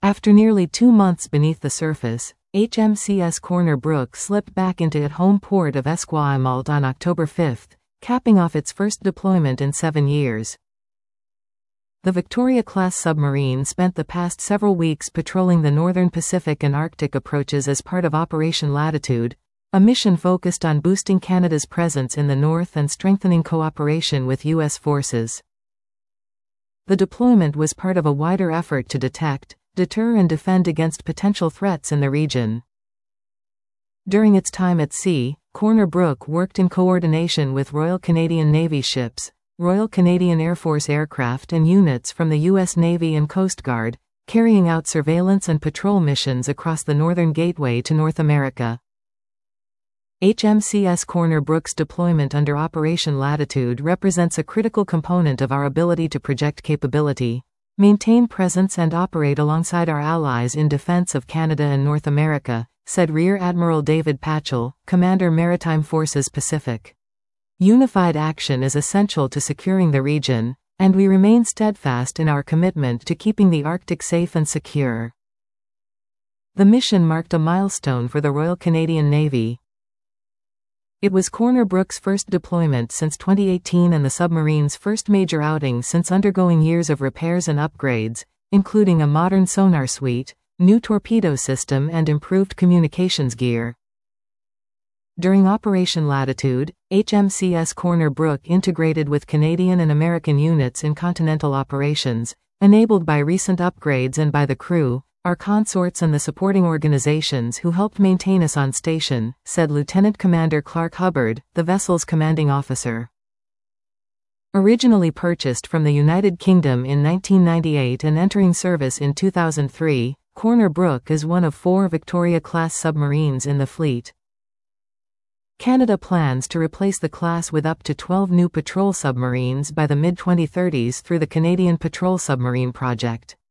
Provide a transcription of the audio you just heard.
After nearly 2 months beneath the surface, HMCS Corner Brook slipped back into its home port of Esquimalt on October 5, capping off its first deployment in 7 years. The Victoria-class submarine spent the past several weeks patrolling the northern Pacific and Arctic approaches as part of Operation Latitude, a mission focused on boosting Canada's presence in the north and strengthening cooperation with U.S. forces. The deployment was part of a wider effort to detect, deter and defend against potential threats in the region. During its time at sea, Corner Brook worked in coordination with Royal Canadian Navy ships, Royal Canadian Air Force aircraft and units from the U.S. Navy and Coast Guard, carrying out surveillance and patrol missions across the northern gateway to North America. HMCS Corner Brook's deployment under Operation Latitude represents a critical component of our ability to project capability, maintain presence and operate alongside our allies in defense of Canada and North America, said Rear Admiral David Patchell, Commander Maritime Forces Pacific. Unified action is essential to securing the region, and we remain steadfast in our commitment to keeping the Arctic safe and secure. The mission marked a milestone for the Royal Canadian Navy. It was Corner Brook's first deployment since 2018 and the submarine's first major outing since undergoing years of repairs and upgrades, including a modern sonar suite, new torpedo system and improved communications gear. During Operation Latitude, HMCS Corner Brook integrated with Canadian and American units in continental operations, enabled by recent upgrades and by the crew, our consorts and the supporting organizations who helped maintain us on station, said Lieutenant Commander Clark Hubbard, the vessel's commanding officer. Originally purchased from the United Kingdom in 1998 and entering service in 2003, Corner Brook is one of 4 Victoria-class submarines in the fleet. Canada plans to replace the class with up to 12 new patrol submarines by the mid-2030s through the Canadian Patrol Submarine Project.